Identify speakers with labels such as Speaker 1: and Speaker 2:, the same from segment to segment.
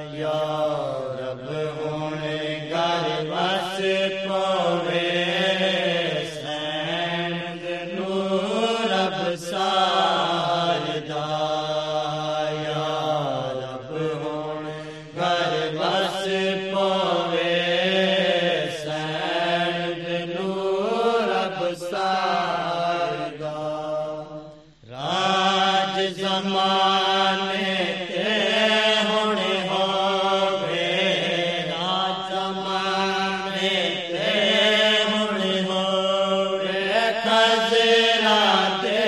Speaker 1: या रब हुण घर वस पवे सैन नूर अबसारदा या रब हुण घर वस पवे सैन नूर अबसारदा राज ज़माने ते हुण होवे राज ज़माने ते हुण होवे खज़रा ते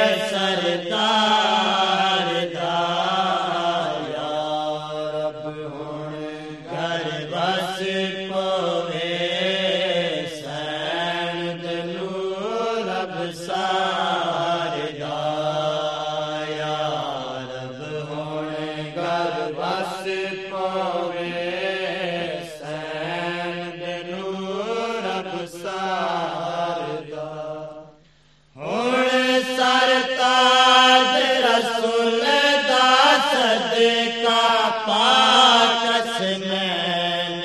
Speaker 1: सरदार दा या रब हुण घर वस पवे सैन नूर अबसारदा या रब हुण घर वस पवे सैन नूर अबसारदा हुण सरताज रसूल दा सदका पाक असमैन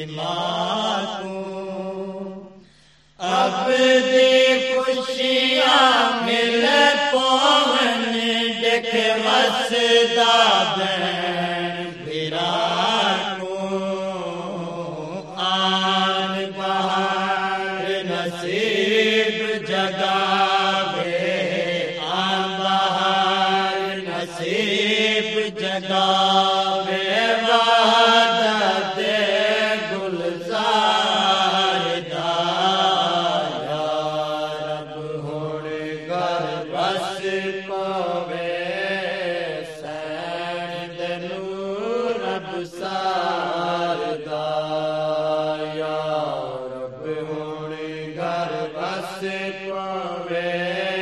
Speaker 1: दिमागों अब दी खुशियां मिल पवन देख वसदा बैन बिराको आन बहार नसीब जगावे आन बहार नसीब जगावे वहदत गुलजार दा या रब हुण घर वस पवे सैन नूर अबसारदा या रब हुण घर वस पवे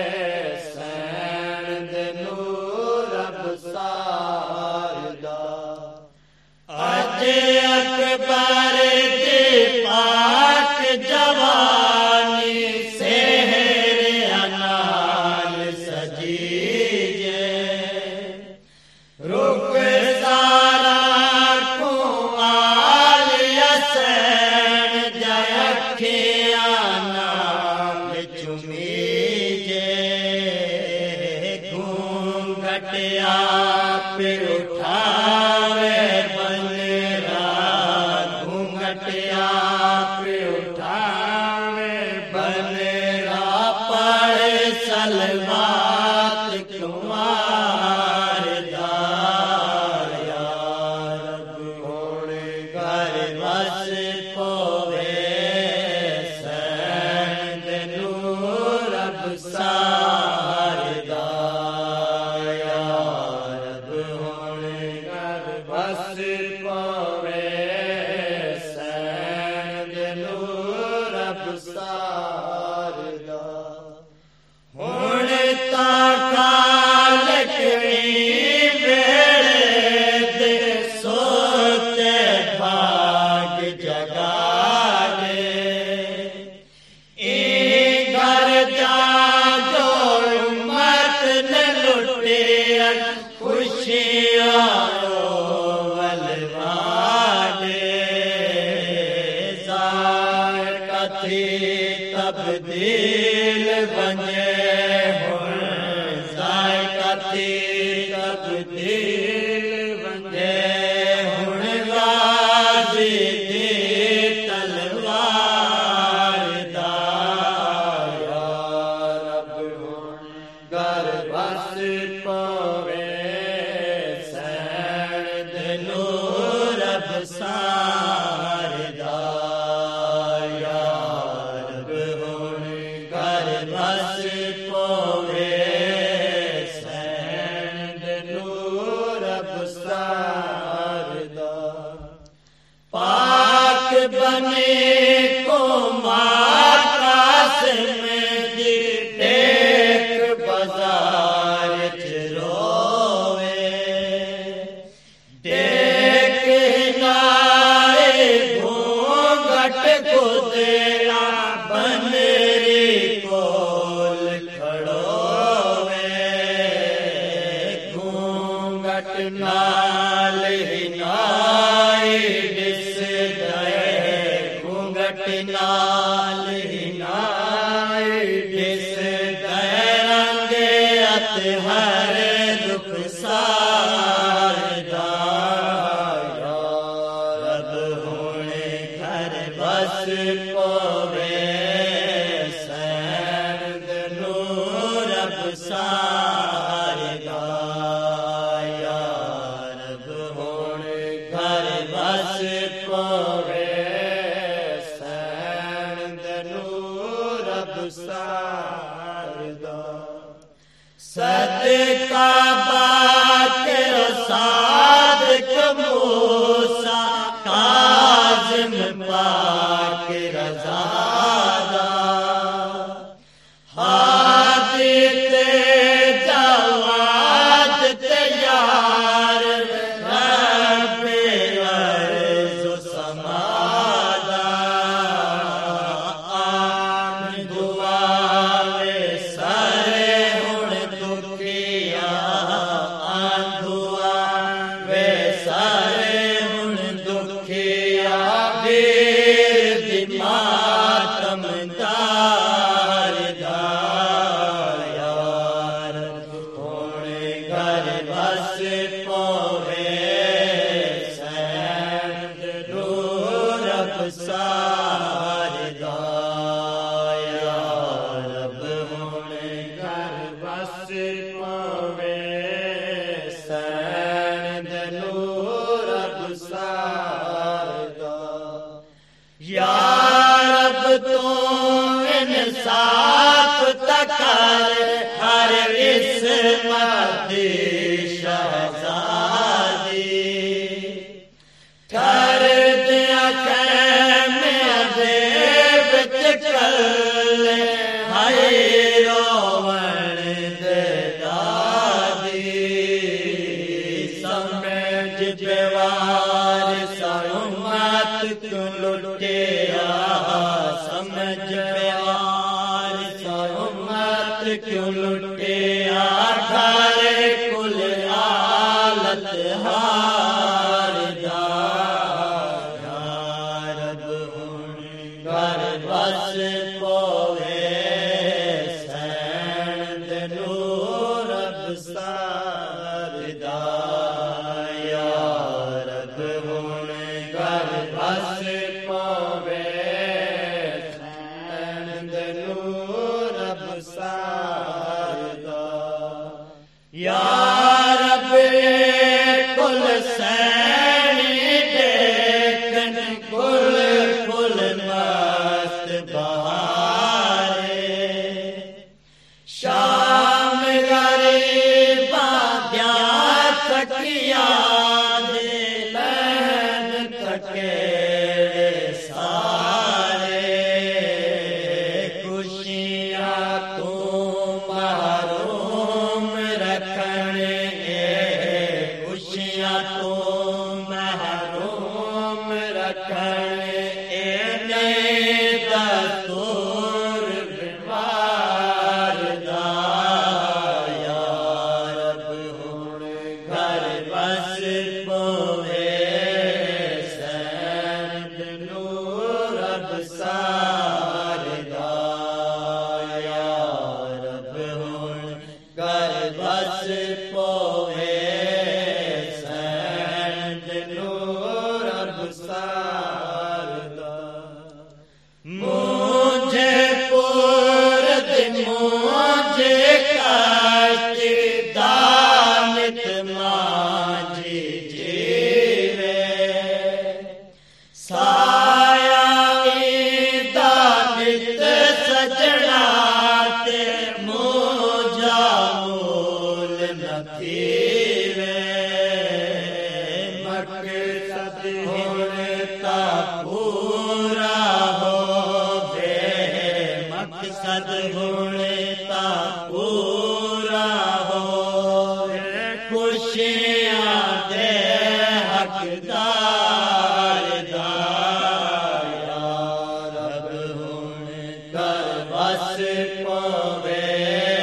Speaker 1: सैन नूर अबसारदा अज अकबर दी पाक जवानी सेहर अनाल सजीजे रुख सारा को आल यसैन जय अखियां नाल चुमीजे घूंघटिया पे उठावे बनरा घूंघटिया पे उठावे बनरा पढ़े सलवात कुमार दा या रब हुण घर वस पवे सैन नूर अबसारदा या रब हुण घर वस पवे सैन नूर अबसारदा हुण तां खालक वेड़े दे सोते भाग जगा दे ए घर जा जो उम्मत ने लुटिया खुशियां वलवादे ज़ार कथी तब्दील बने हुण ज़ार कथी तब्दील बने हुण गाज़ी दी तलवार दा या रब हुण घर वस पवे सैन नूर अबसारदा या रब हुण घर वस पवे सैन नूर अबसारदा पाक बने को कासिम दी टेक बाजार च रोवे टेक हिलाए घूंघट खुदरा बनरी कोल खड़ोवे घूंघट नाल हिला बस पवे सैन नूर अबसारदा सदका बाकर सादक मूसा काज़िम पाक रज़ादा हादी ते जवाद ते यार रब्बे अर्ज़ समादा आन दुआवे सारे हुण दुखिया आन दुआवे सारे हुण दुखिया वीर दी मातमदार दा यार हुण घर बस पवे सैन नूर अबसार दा यार हुण घर बस पवे सैन नूर अबसार दा या रब तू इंसाफ तकर हर इस्मत शहजादी कर दिया खैमे अज़ेब चकल हाय रोवण दे दादी समझ बेवार उम्मत क्यों लुटिया समझ बेवार उम्मत क्यों लुटिया घर कुल आलत हार दा रब हुण घर बस पवे सैन नूर अबसार दा रब हुण घर बस पवे सैन नूर अबसार दा या रब कुल सैनी देखन कुल कुल मस्त बहारे शाम गरीबा द्या थकिया दे लैन थके सारे खुशियां तू महरूम रखने खुशियां तू महरूम रखने दस्तूर बीमार दा रब हुण घर बस पवे सैन नूर अबसार दा रब हुण घर बस पवे सैन नूर अबसार दा मुझे पुरद मुझे कष्ट दानित माझी जीवे साया दानित सजना ते मुझा मूल न थीवे मकसद हुण ता पूरा होवे मकसद हुण ता पूरा होवे खुशियां दे हकदार दा रब हुण घर बस पवे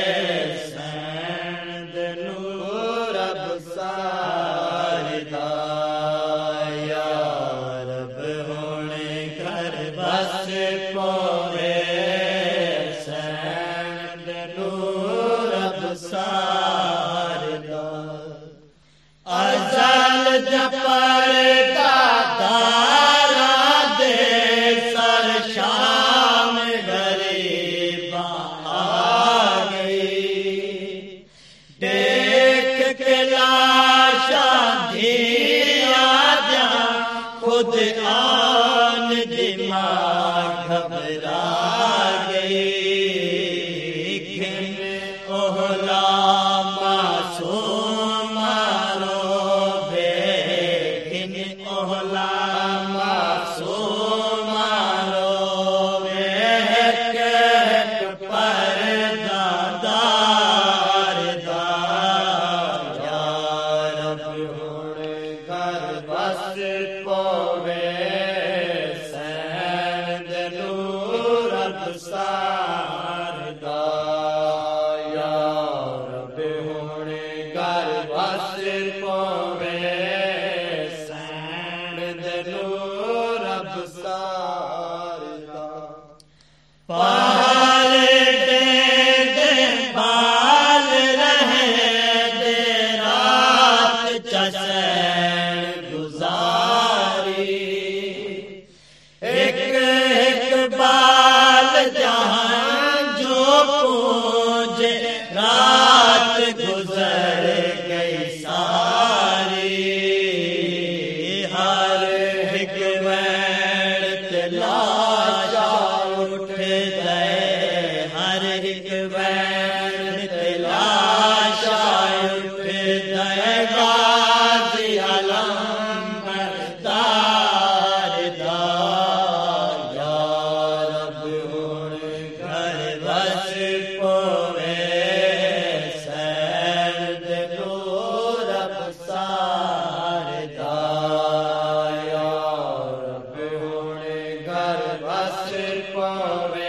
Speaker 1: सैन नूर अबसार दा रब हुण घर बस पवे सैन नूर अबसार दा अज़ल जपर दादा खुद आन दिमाग घबरा गई घिन ओहला मासूम रोवे घिन ओहला मासूम रोवे पाल दे बाल रहे दे रात चसैन गुजारी एक एक बाल जहां जो पूजे रात गुजर गई सारी हर एक वैण तलाशा उठ गए हर एक वैण तलाशा उठ गए गाज़ी अलम दार या रब हुण घर बस पोवे सैद नूर अबसार या रब हुण घर बस पोवे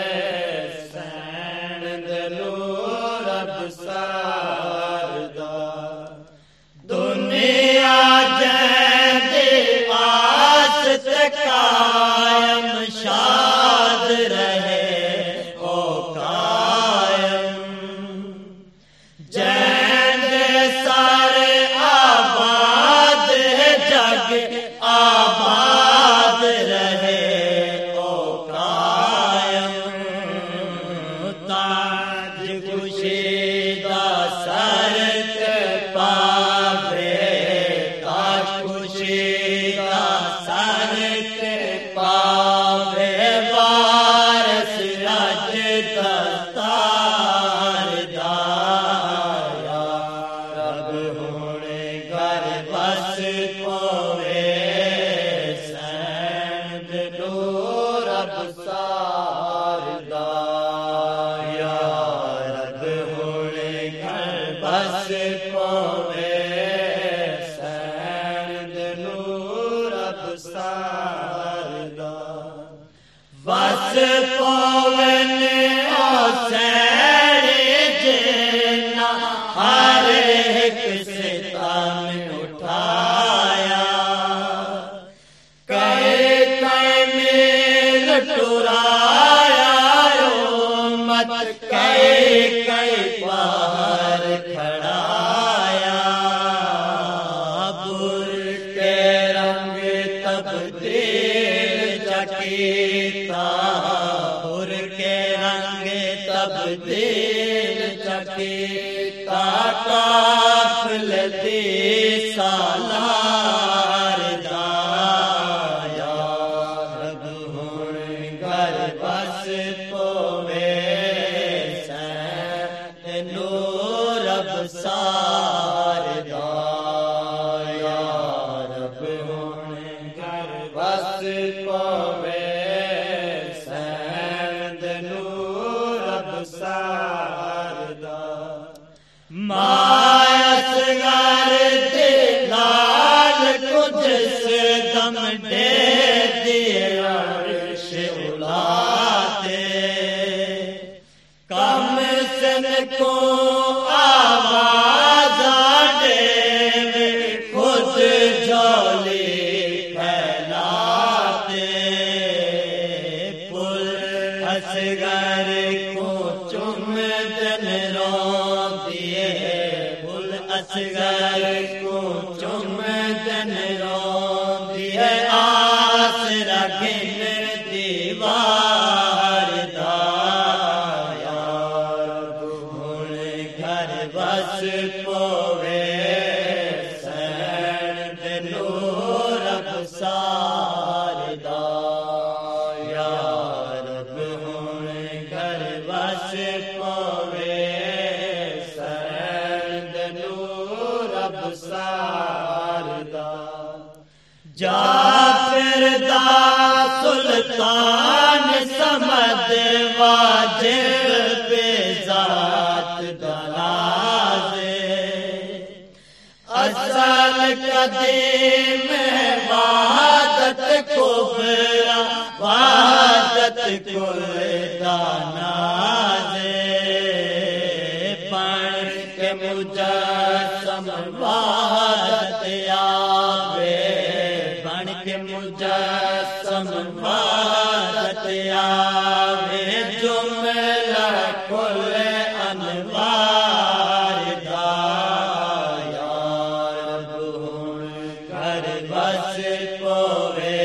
Speaker 1: दुनिया जैदे आस कायम शाद रहे ओ कायम जैदे सारे आबाद जग आबाद रहे ओ कायम ताज खुशीदा सर पावे ताज खुशीदा सर पावे वारस रज दस्तार दाया रब हुण घर बस पोवे सैद नूर अबसार दाया रब हुण घर बस पोवे सैद नूर अबसार दा बस पोवन सैन जिन्ना हर एक सितम उठाया कई कई मील टुराया मत कई कई पार खड़ाया बुर के रंग तब्दील चकीता बुर के रंग तब्दील चकीता काफिल दी सालार दाया रब हुण घर बस पोवे सैद नूर अबसार दाया रब हुण घर बस पोवे सैद नूर अबसार दा मायस घर दे लाल कुछ दम दे दिए अर्श उलाते कम सन को आवाज दे खुद झोली फैलाते पुल असगर को चुम दिन रो दिए पुल असगर को चुम दिन रो दिए आस रखिन दीवार दाया रब हुण घर बस पोवे सैद नूर अबसार सारदा या रब हुण घर बस पवे सैन नूर रब सारदा जाफिर दा सुल्तान समद वाजिब बेजात दनाज़े असल कदीम वहादत कुबरा वहादत कुल दानाज़े पण के मुजस्सम वहादत आवे पण के मुजस्सम वहादत आवे जुमला कुल अनवार दा या रब हुण घर बस पवे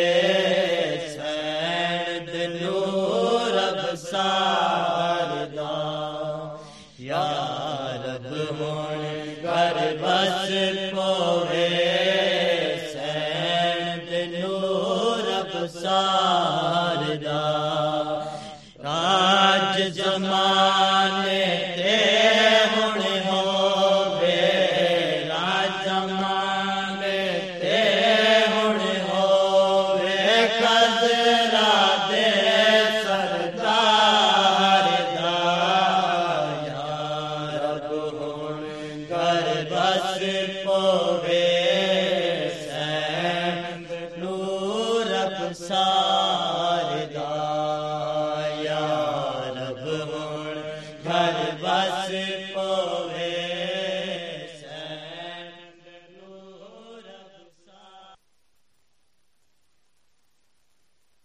Speaker 1: सैन नूर रब सारदा या रब हुण घर बस पवे सैन नूर रब सारदा राज जमाने ते हुण होवे राज जमाने ते हुण होवे खजरा दे सरदार दा या रब हुण घर बस पवे सैन नूर रब सारदा